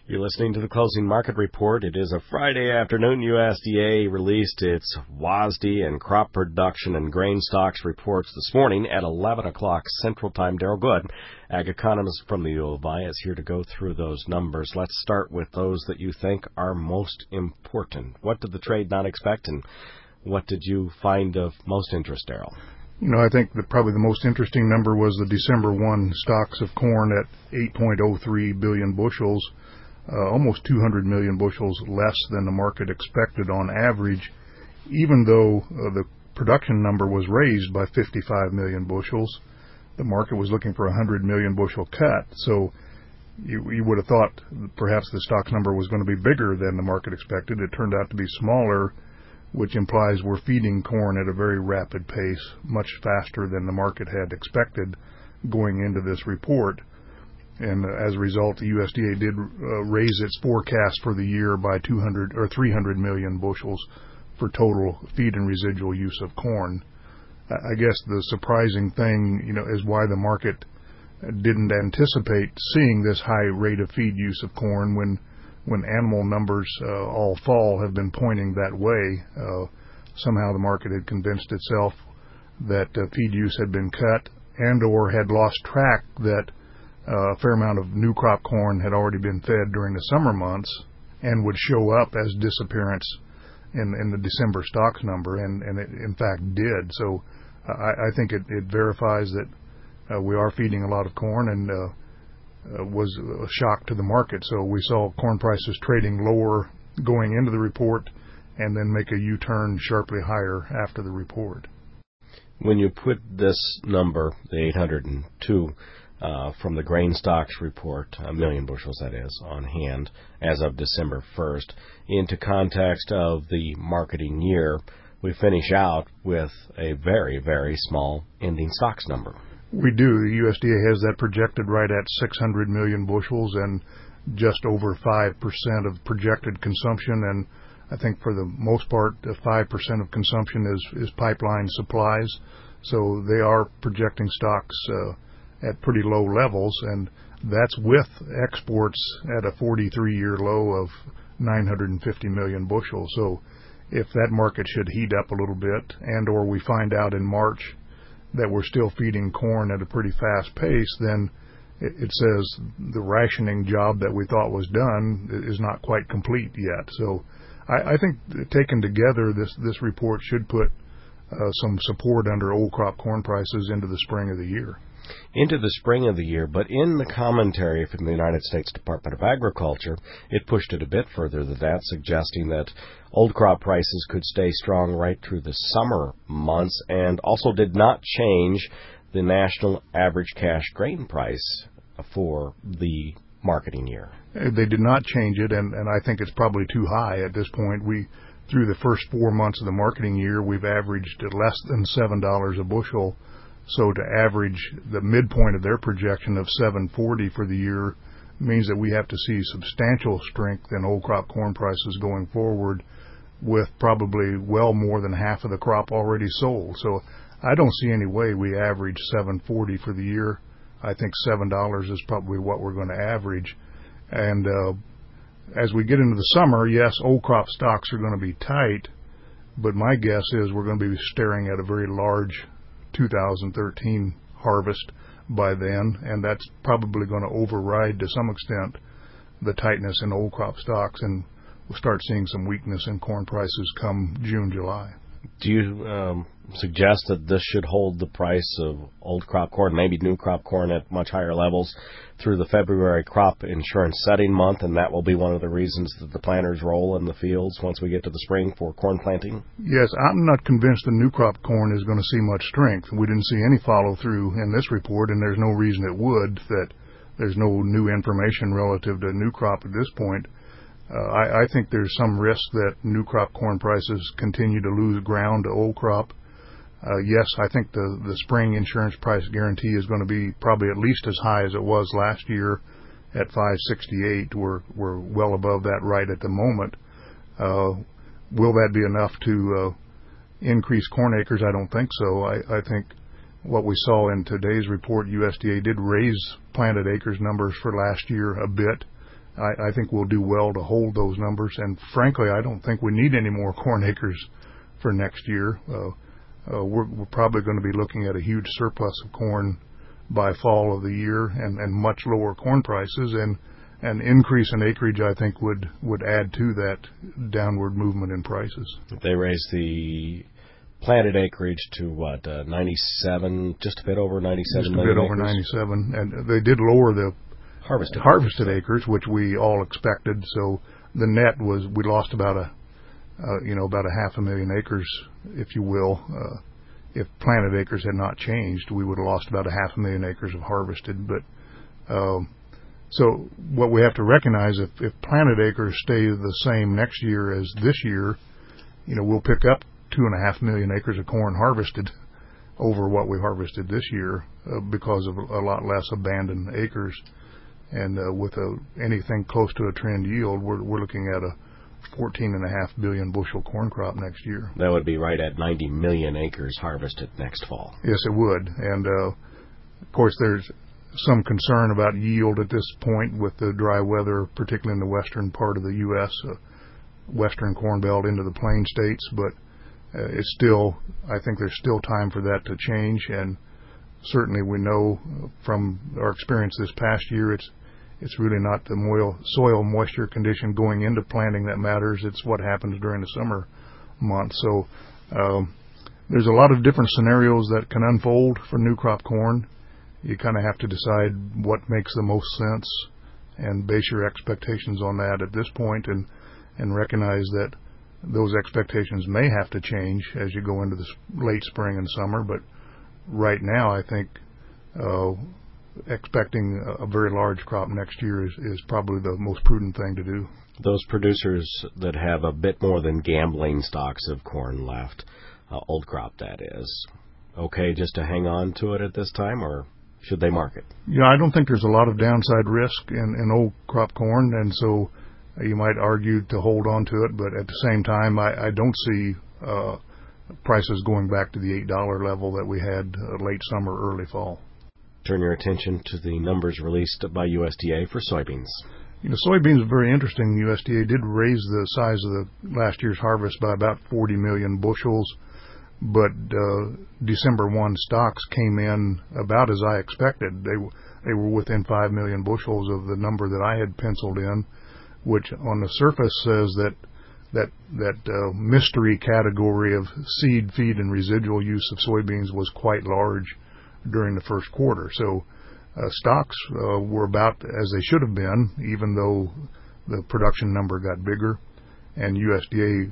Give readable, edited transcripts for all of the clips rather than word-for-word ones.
You're listening to the Closing Market Report. It is a Friday afternoon. USDA released its WASDE and crop production and grain stocks reports this morning at 11 o'clock Central Time. Darrell Good, ag economist from the U of I, is here to go through those numbers. Let's start with those that you think are most important. What did the trade not expect, and what did you find of most interest, Darrell? I think that probably the most interesting number was the December 1 stocks of corn at 8.03 billion bushels. Almost 200 million bushels less than the market expected on average, even though the production number was raised by 55 million bushels. The market was looking for a 100 million bushel cut, so you would have thought perhaps the stocks number was going to be bigger than the market expected. It turned out to be smaller, which implies we're feeding corn at a very rapid pace, much faster than the market had expected going into this report. And as a result, the USDA did raise its forecast for the year by 200 or 300 million bushels for total feed and residual use of corn. I guess the surprising thing, is why the market didn't anticipate seeing this high rate of feed use of corn when animal numbers all fall have been pointing that way. Somehow the market had convinced itself that feed use had been cut and or had lost track that a fair amount of new crop corn had already been fed during the summer months and would show up as disappearance in the December stocks number, and it in fact did. So I think it verifies that we are feeding a lot of corn, and was a shock to the market. So we saw corn prices trading lower going into the report and then make a U-turn sharply higher after the report. When you put this number, the 802, from the grain stocks report, a million bushels that is, on hand as of December 1st, into context of the marketing year, we finish out with a very, very small ending stocks number. We do. The USDA has that projected right at 600 million bushels and just over 5% of projected consumption. And I think for the most part, 5% of consumption is pipeline supplies. So they are projecting stocks at pretty low levels, and that's with exports at a 43-year low of 950 million bushels. So if that market should heat up a little bit, and or we find out in March that we're still feeding corn at a pretty fast pace, then it says the rationing job that we thought was done is not quite complete yet. So I think taken together, this report should put some support under old crop corn prices into the spring of the year. Into the spring of the year, but in the commentary from the United States Department of Agriculture, it pushed it a bit further than that, suggesting that old crop prices could stay strong right through the summer months, and also did not change the national average cash grain price for the marketing year. They did not change it, and I think it's probably too high at this point. Through the first 4 months of the marketing year, we've averaged less than $7 a bushel. So to average the midpoint of their projection of $7.40 for the year means that we have to see substantial strength in old crop corn prices going forward, with probably well more than half of the crop already sold. So I don't see any way we average $7.40 for the year. I think $7 is probably what we're going to average. And as we get into the summer, yes, old crop stocks are going to be tight, but my guess is we're going to be staring at a very large 2013 harvest by then, and that's probably going to override to some extent the tightness in old crop stocks, and we'll start seeing some weakness in corn prices come June, July. Do you suggest that this should hold the price of old crop corn, maybe new crop corn, at much higher levels through the February crop insurance setting month, and that will be one of the reasons that the planters roll in the fields once we get to the spring for corn planting? Yes, I'm not convinced the new crop corn is going to see much strength. We didn't see any follow-through in this report, and there's no reason it would, that there's no new information relative to new crop at this point. I think there's some risk that new crop corn prices continue to lose ground to old crop. Yes, I think the spring insurance price guarantee is going to be probably at least as high as it was last year at $5.68. We're well above that right at the moment. Will that be enough to increase corn acres? I don't think so. I think what we saw in today's report, USDA did raise planted acres numbers for last year a bit. I think we'll do well to hold those numbers. And frankly, I don't think we need any more corn acres for next year. We're probably going to be looking at a huge surplus of corn by fall of the year, and much lower corn prices, and an increase in acreage, I think, would add to that downward movement in prices. If they raise the planted acreage to 97, just a bit over 97 just million a bit over 97, and they did lower the harvested acres, which we all expected. So the net was, we lost about a 500,000 acres, if you will. If planted acres had not changed, we would have lost about 500,000 acres of harvested. But so what we have to recognize, if planted acres stay the same next year as this year, we'll pick up 2.5 million acres of corn harvested over what we harvested this year because of a lot less abandoned acres. And with anything close to a trend yield, we're looking at a 14.5 billion bushel corn crop next year. That would be right at 90 million acres harvested next fall. Yes, it would. And of course, there's some concern about yield at this point with the dry weather, particularly in the western part of the U.S., western corn belt into the plain states. But it's still, I think there's still time for that to change. And certainly we know from our experience this past year, it's really not the soil moisture condition going into planting that matters. It's what happens during the summer months. So there's a lot of different scenarios that can unfold for new crop corn. You kind of have to decide what makes the most sense and base your expectations on that at this point, and recognize that those expectations may have to change as you go into the late spring and summer. But right now, I think expecting a very large crop next year is probably the most prudent thing to do. Those producers that have a bit more than gambling stocks of corn left, old crop that is, okay just to hang on to it at this time, or should they market? I don't think there's a lot of downside risk in old crop corn, and so you might argue to hold on to it, but at the same time, I don't see prices going back to the $8 level that we had late summer, early fall. Turn your attention to the numbers released by USDA for soybeans. Soybeans are very interesting. USDA did raise the size of the last year's harvest by about 40 million bushels, but December 1 stocks came in about as I expected. They were within 5 million bushels of the number that I had penciled in, which on the surface says that mystery category of seed, feed, and residual use of soybeans was quite large during the first quarter. So stocks were about as they should have been, even though the production number got bigger, and USDA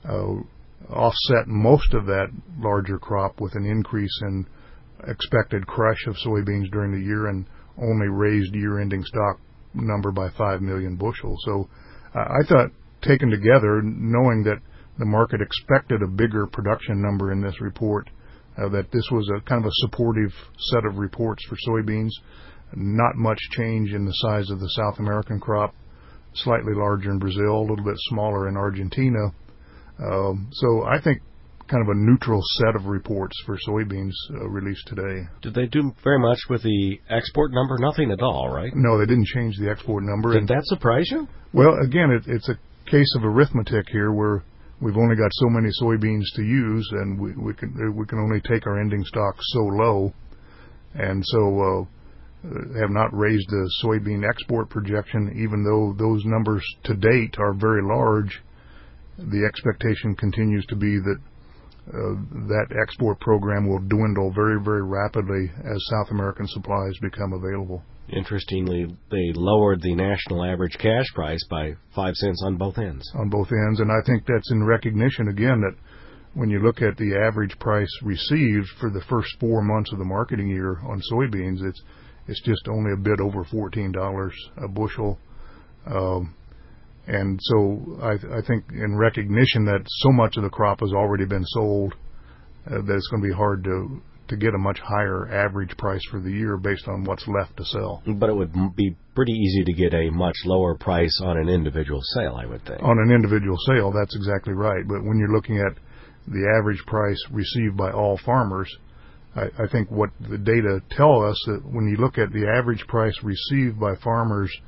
offset most of that larger crop with an increase in expected crush of soybeans during the year, and only raised year-ending stock number by 5 million bushels. So I thought, taken together, knowing that the market expected a bigger production number in this report, that this was a kind of a supportive set of reports for soybeans. Not much change in the size of the South American crop, slightly larger in Brazil, a little bit smaller in Argentina. So I think kind of a neutral set of reports for soybeans released today. Did they do very much with the export number? Nothing at all, right? No, they didn't change the export number. Did that surprise you? Well, again, it's a case of arithmetic here, where we've only got so many soybeans to use, and we can only take our ending stock so low, and so have not raised the soybean export projection, even though those numbers to date are very large. The expectation continues to be that that export program will dwindle very, very rapidly as South American supplies become available. Interestingly, they lowered the national average cash price by 5 cents on both ends. On both ends, and I think that's in recognition, again, that when you look at the average price received for the first 4 months of the marketing year on soybeans, it's just only a bit over $14 a bushel. And so I think in recognition that so much of the crop has already been sold, that it's going to be hard to get a much higher average price for the year based on what's left to sell. But it would be pretty easy to get a much lower price on an individual sale, I would think. On an individual sale, that's exactly right. But when you're looking at the average price received by all farmers, I think what the data tell us, that when you look at the average price received by farmers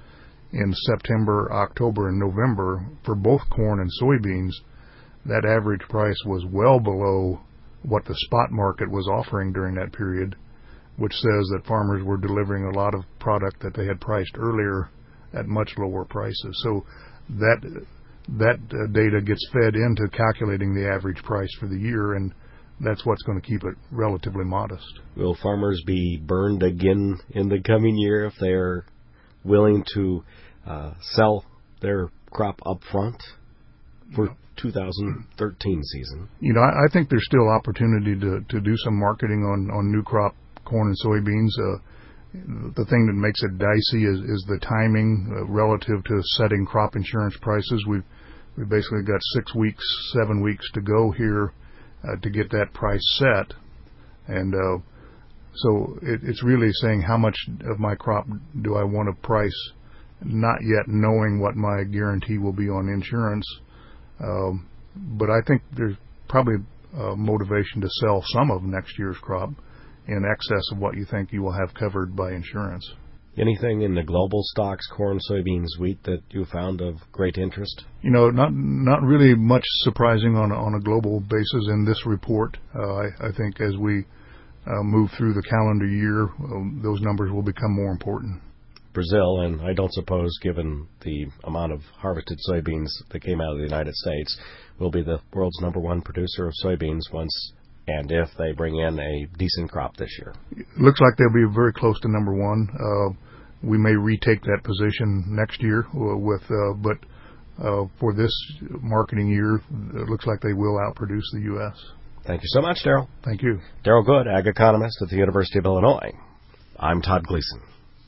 in September, October, and November for both corn and soybeans, that average price was well below what the spot market was offering during that period, which says that farmers were delivering a lot of product that they had priced earlier at much lower prices. So that data gets fed into calculating the average price for the year, and that's what's going to keep it relatively modest. Will farmers be burned again in the coming year if they're willing to sell their crop up front for 2013 season? I think there's still opportunity to do some marketing on new crop corn and soybeans. The thing that makes it dicey is the timing relative to setting crop insurance prices. We've basically got 6 weeks, 7 weeks to go here to get that price set, and so it's really saying how much of my crop do I want to price, not yet knowing what my guarantee will be on insurance. But I think there's probably motivation to sell some of next year's crop in excess of what you think you will have covered by insurance. Anything in the global stocks, corn, soybeans, wheat, that you found of great interest? Not really much surprising on a global basis in this report. I think as we move through the calendar year, those numbers will become more important. Brazil, and I don't suppose, given the amount of harvested soybeans that came out of the United States, will be the world's #1 producer of soybeans once and if they bring in a decent crop this year. It looks like they'll be very close to #1. We may retake that position next year, but for this marketing year, it looks like they will outproduce the U.S. Thank you so much, Darrell. Thank you. Darrell Good, ag economist at the University of Illinois. I'm Todd Gleason.